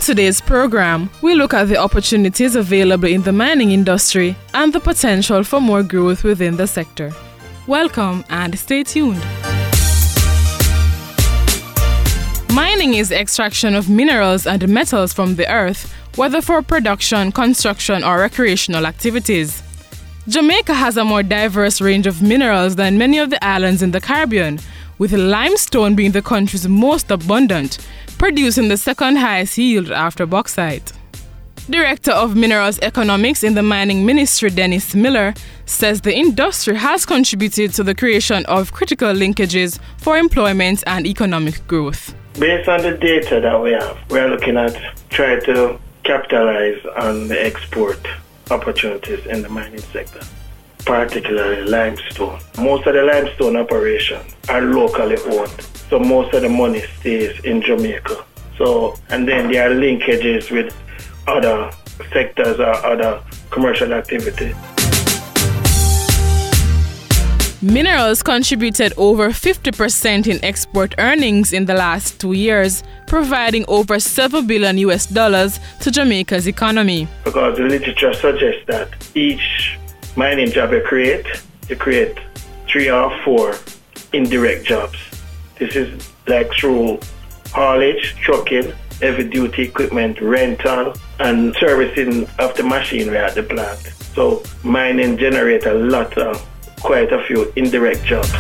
today's program, we look at the opportunities available in the mining industry and the potential for more growth within the sector. Welcome and stay tuned. Mining is the extraction of minerals and metals from the earth, whether for production, construction, or recreational activities. Jamaica has a more diverse range of minerals than many of the islands in the Caribbean, with limestone being the country's most abundant, producing the second highest yield after bauxite. Director of Minerals Economics in the Mining Ministry, Dennis Miller, says the industry has contributed to the creation of critical linkages for employment and economic growth. Based on the data that we have, we're looking at trying to capitalize on the export opportunities in the mining sector, particularly limestone. Most of the limestone operations are locally owned, so most of the money stays in Jamaica. And then there are linkages with other sectors or other commercial activity. Minerals contributed over 50% in export earnings in the last 2 years, providing over $7 billion to Jamaica's economy. Because the literature suggests that each mining job you create 3 or 4 indirect jobs. This is like through haulage, trucking, heavy-duty equipment, rental, and servicing of the machinery at the plant. So mining generates quite a few indirect jobs.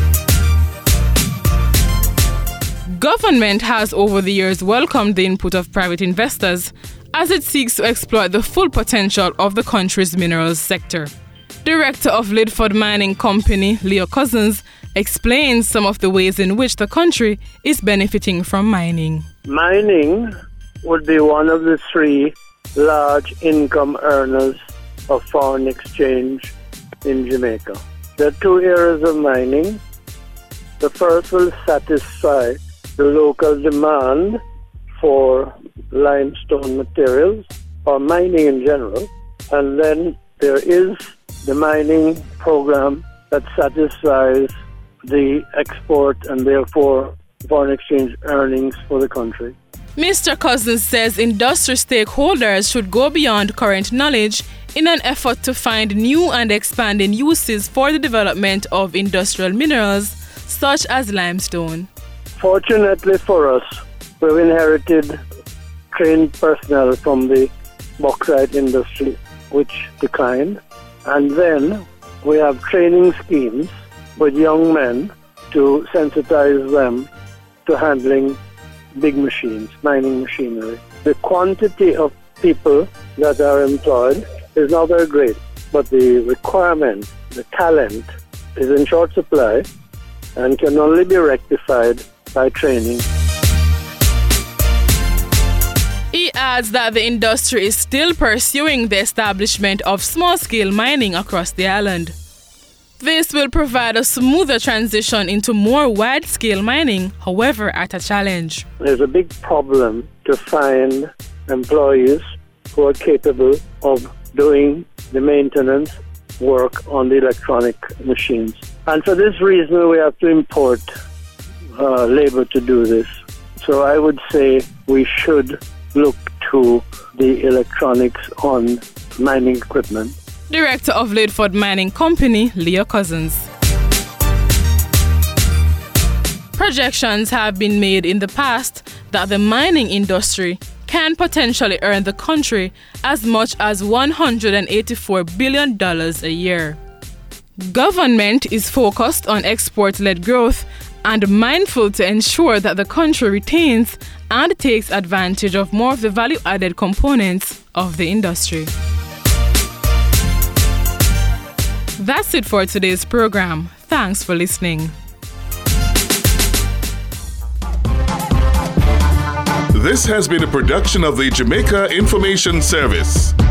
Government has over the years welcomed the input of private investors as it seeks to exploit the full potential of the country's minerals sector. Director of Lidford Mining Company, Leo Cousins, explains some of the ways in which the country is benefiting from mining. Mining would be one of the 3 large income earners of foreign exchange in Jamaica. There are 2 areas of mining. The first will satisfy the local demand for limestone materials or mining in general. And then there is the mining program that satisfies the export and therefore foreign exchange earnings for the country. Mr. Cousins says industry stakeholders should go beyond current knowledge in an effort to find new and expanding uses for the development of industrial minerals such as limestone. Fortunately for us, we've inherited trained personnel from the bauxite industry, which declined. And then we have training schemes with young men to sensitize them to handling big machines, mining machinery. The quantity of people that are employed is not very great, but the requirement, the talent, is in short supply and can only be rectified by training. He adds that the industry is still pursuing the establishment of small-scale mining across the island. This will provide a smoother transition into more wide-scale mining, however, at a challenge. There's a big problem to find employees who are capable of doing the maintenance work on the electronic machines. And for this reason, we have to import labor to do this. So I would say we should look to the electronics on mining equipment. Director of Lidford Mining Company, Leo Cousins. Projections have been made in the past that the mining industry can potentially earn the country as much as $184 billion a year. Government is focused on export-led growth and mindful to ensure that the country retains and takes advantage of more of the value-added components of the industry. That's it for today's program. Thanks for listening. This has been a production of the Jamaica Information Service.